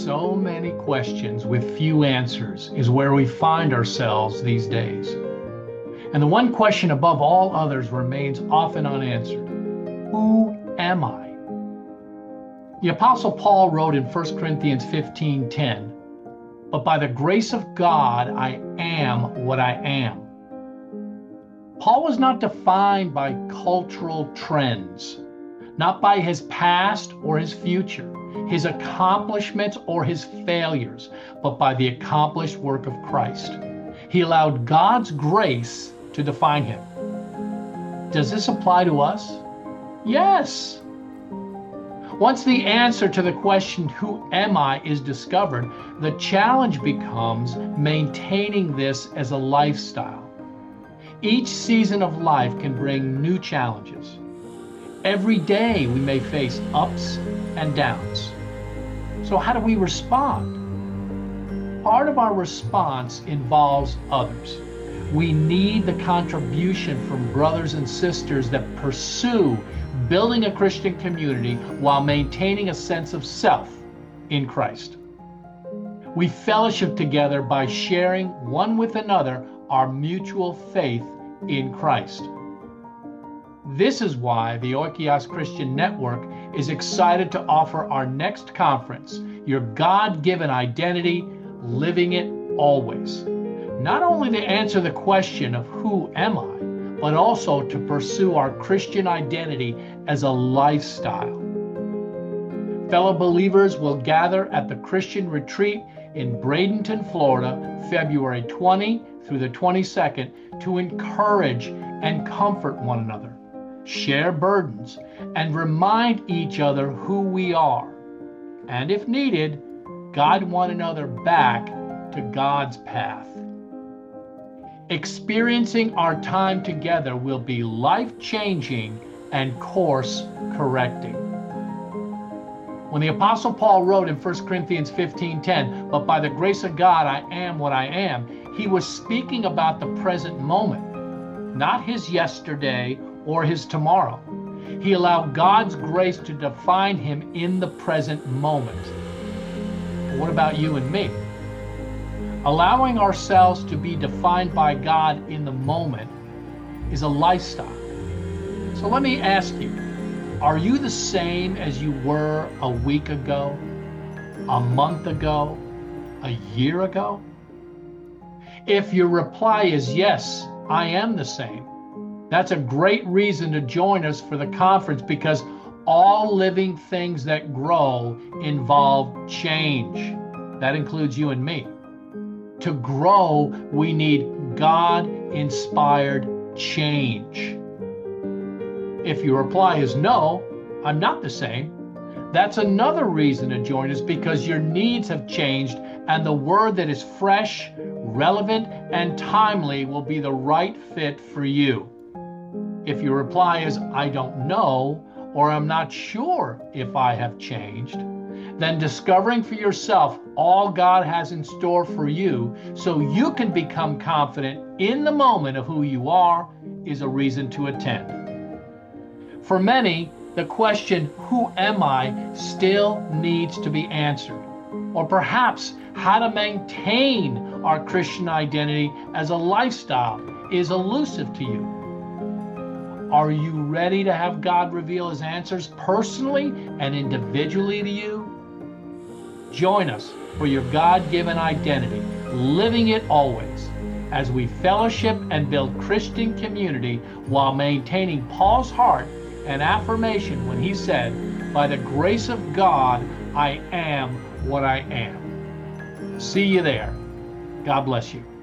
So many questions with few answers is where we find ourselves these days. And the one question above all others remains often unanswered. Who am I? The Apostle Paul wrote in 1 Corinthians 15:10, "But by the grace of God, I am what I am." Paul was not defined by cultural trends, not by his past or his future, his accomplishments or his failures, but by the accomplished work of Christ. He allowed God's grace to define him. Does this apply to us? Yes. Once the answer to the question, who am I, is discovered, the challenge becomes maintaining this as a lifestyle. Each season of life can bring new challenges. Every day we may face ups and downs. So how do we respond? Part of our response involves others. We need the contribution from brothers and sisters that pursue building a Christian community while maintaining a sense of self in Christ. We fellowship together by sharing one with another our mutual faith in Christ. This is why the Oikios Christian Network is excited to offer our next conference, Your God-Given Identity, Living It Always. Not only to answer the question of who am I, but also to pursue our Christian identity as a lifestyle. Fellow believers will gather at the Christian Retreat in Bradenton, Florida, February 20 through the 22nd to encourage and comfort one another, share burdens, and remind each other who we are, and if needed, guide one another back to God's path. Experiencing our time together will be life-changing and course-correcting. When the Apostle Paul wrote in 1 Corinthians 15:10, "But by the grace of God I am what I am," he was speaking about the present moment, not his yesterday or his tomorrow. He allowed God's grace to define him in the present moment. What about you and me? Allowing ourselves to be defined by God in the moment is a lifestyle. So let me ask you, are you the same as you were a week ago, a month ago, a year ago? If your reply is yes, I am the same, that's a great reason to join us for the conference, because all living things that grow involve change. That includes you and me. To grow, we need God-inspired change. If your reply is no, I'm not the same, that's another reason to join us, because your needs have changed and the word that is fresh, relevant, and timely will be the right fit for you. If your reply is I don't know, or I'm not sure if I have changed, then discovering for yourself all God has in store for you so you can become confident in the moment of who you are is a reason to attend. For many, the question, who am I, still needs to be answered. Or perhaps how to maintain our Christian identity as a lifestyle is elusive to you. Are you ready to have God reveal his answers personally and individually to you? Join us for your God-given identity, living it always, as we fellowship and build Christian community while maintaining Paul's heart and affirmation when he said, "By the grace of God, I am what I am." See you there. God bless you.